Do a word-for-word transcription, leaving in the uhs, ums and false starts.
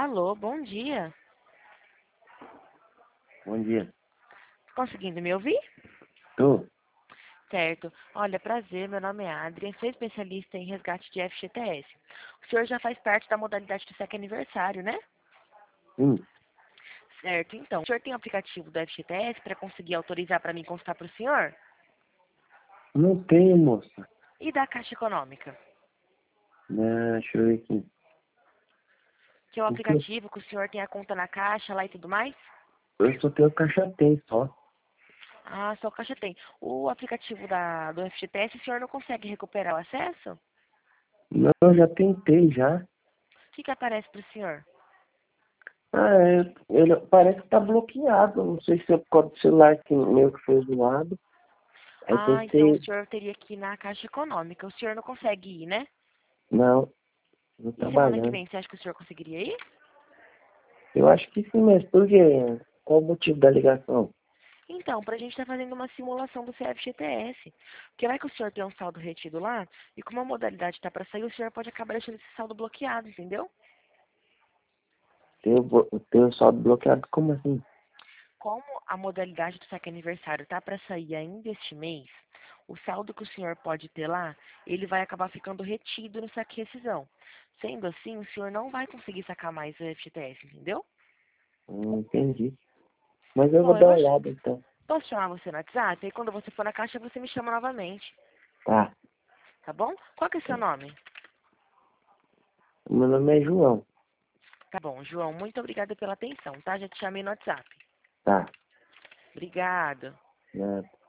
Alô, bom dia. Bom dia. Conseguindo me ouvir? Tô? Certo. Olha, prazer, meu nome é Adrian, sou especialista em resgate de F G T S. O senhor já faz parte da modalidade do S E C aniversário, né? Sim. Certo, então. O senhor tem o aplicativo do F G T S para conseguir autorizar para mim constar para o senhor? Não tenho, moça. E da Caixa Econômica? Não, deixa eu ver aqui. Que é o O que? aplicativo que o senhor tem a conta na Caixa lá e tudo mais? Eu só tenho caixa tem só. Ah, só a Caixa tem. O aplicativo da, do F G T S, o senhor não consegue recuperar o acesso? Não, eu já tentei já. O que que aparece para o senhor? Ah, é, ele parece que tá bloqueado. Não sei se é por causa do celular que meu que foi zoado. Aí Ah, então o tentei. senhor teria que ir na Caixa Econômica. O senhor não consegue ir, né? Não, não E semana que trabalhando. vem, você acha que o senhor conseguiria ir? Eu acho que sim, mas por quê? Qual o motivo da ligação? Então, pra gente estar fazendo uma simulação do C F G T S. Porque vai que o senhor tem um saldo retido lá, e como a modalidade está para sair, o senhor pode acabar deixando esse saldo bloqueado, entendeu? Tenho, bo- tenho saldo bloqueado? Como assim? Como a modalidade do saque aniversário está para sair ainda este mês, o saldo que o senhor pode ter lá, ele vai acabar ficando retido no saque rescisão. Sendo assim, o senhor não vai conseguir sacar mais o F G T S, entendeu? Não entendi. Mas eu vou Bom, eu dar vou... uma olhada então. Posso chamar você no WhatsApp? Aí quando você for na caixa, você me chama novamente. Tá. Tá bom? Qual que é o seu nome? Meu nome é João. Tá bom, João, muito obrigada pela atenção, tá? Já te chamei no WhatsApp. Tá. Obrigada. Nada.